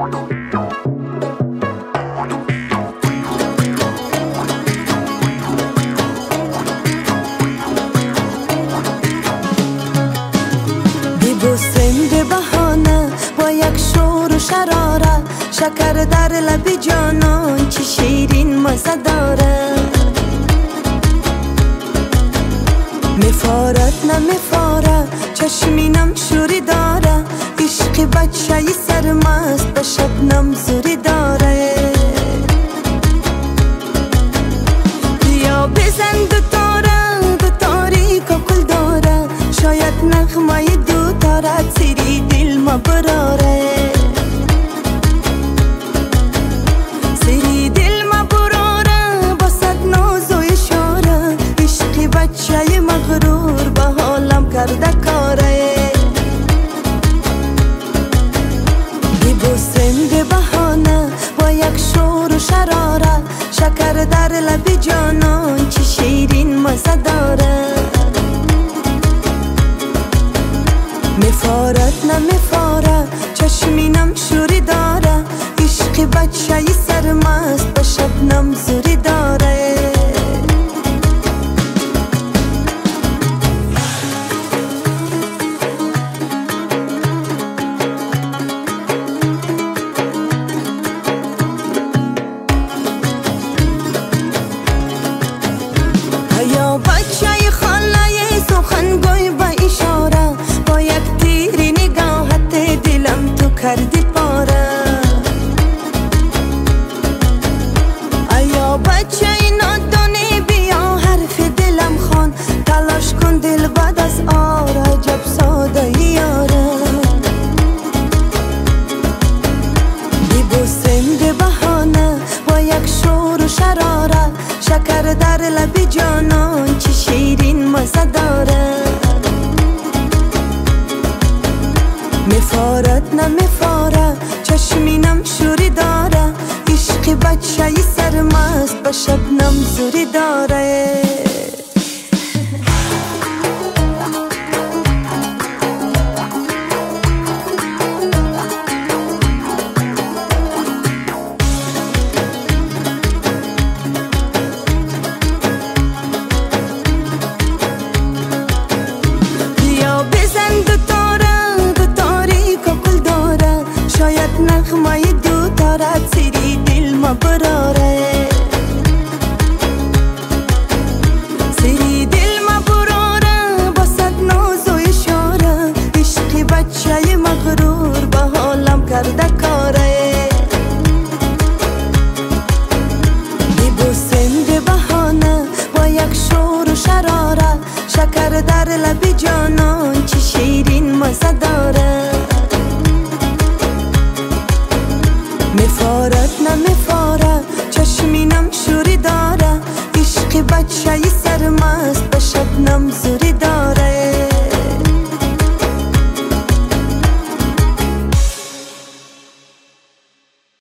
ببوسم به بهانه با یک شور و شراره، شکر در لب جانان چه شیرین مزه داره. میفارد نمیفاره چشمینم شوری داره، عشق بچه سرمست به شبنم زوری داره. بیا بزن دو تاره دو تاریک و کل داره، شاید نغمه دو تاره سری دل ما براره. سری دل ما براره با صد ناز و اشاره، عشق بچه مغرور به حالم کرده کاره. ببوسم به بهانه با یک شور و شراره، شکر در لب جانان چه شیرین مزه داره. میفارد نمیفاره چشمینم شوری داره، عشق بچه سرمست به شبنم زوری داره. یا بچه خاله سخنگوی با اشاره، با یک تیری نگاهت دلم تو کردی پاره. یا بچه نادانی بیا حرف دلم خوان، تلاش کن دل بعد از آره عجب ساده یاره. ببوسم به بهانه با یک شور و شراره، شکر در لب جانان چه شیرین مزه داره. میفارد نمیفاره چشمینم شوری داره، عشق بچه سرمست به شبنم زوری داره. نغمه دو تاره سری دل ما براره. سری دل ما براره با صد ناز و اشاره، عشق بچه مغرور به حالم کرده کاره. ببوسم به بهانه با یک شور و شراره، شکر در لب جانان چه شیرین مزه داره. میفارد نمیفاره چشمینم شوری داره، عشق بچه